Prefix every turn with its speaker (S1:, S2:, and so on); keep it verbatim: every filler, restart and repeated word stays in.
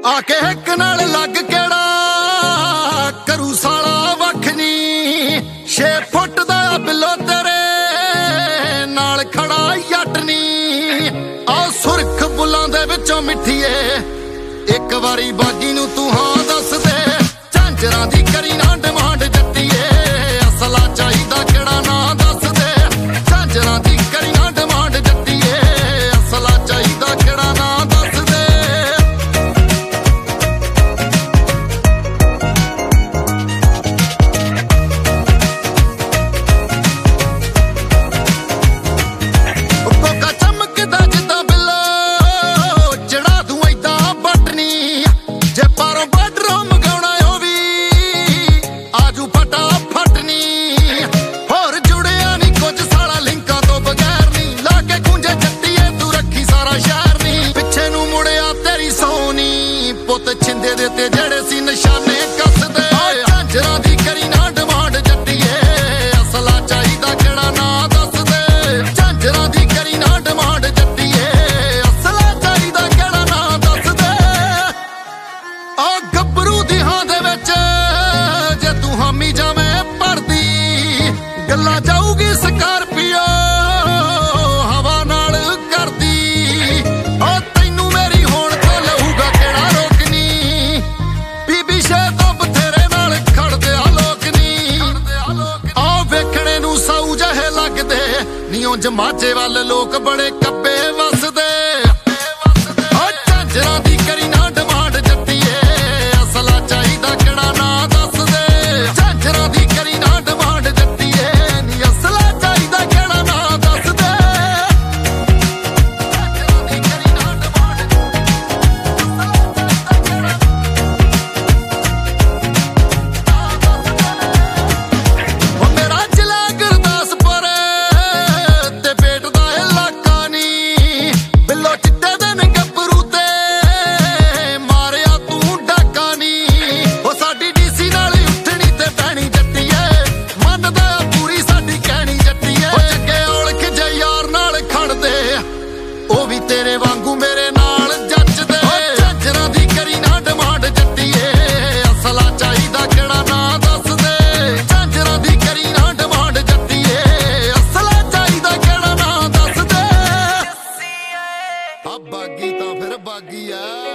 S1: आके हिक नाल लग केड़ा करू साला वख नी। छे फुट दा बिलो तेरे नाल खड़ा जट नी। आ सुरख बुलां दे विचों मिठीए एक वारी बागी नू तू हां दस दे। झांजरां दी करी ना डिमांड जट्टीए असला चाहीदा केड़ा ना दस दे। झांजरां दी करी ना डिमांड जट्टीए असला चाहीदा केड़ा ना दस दे। छिंदे दे ते जड़े सी निशाने कसदे। झांजरां दी करी ना डिमांड जट्टीए असला चाहीदा केड़ा ना दस दे। झांजरां दी करी ना डिमांड जट्टीए असला चाहीदा केड़ा ना दस दे। आ गब्बरू दी हां दे विच जे तू हामी जावें भरदी गल्लां जाऊगी स्कार्पियो हवा नाल करदी। आ तैनू मेरी होण तो लहूगा केड़ा नीओ जमाचे वाल लोग बड़े कब्बे वसदे। झांजरां दी करी ना डिमांड जट्टीए असला चाहीदा केड़ा ना दस दे। झांजरां दी करी ना डिमांड जट्टीए नी असला चाहीदा केड़ा ना दस दे। झांजरां दी करी ना डिमांड ओ मेरा जिला गुरदासपुर तेरे वांगू मेरे नाल जचदे। झांजरां दी करी ना डिमांड जट्टीए असला चाहीदा केड़ा ना दस दे। झांजरां दी करी ना डिमांड जट्टीए असला चाहीदा केड़ा ना दस दे। आ बागी तां फिर बागी आ।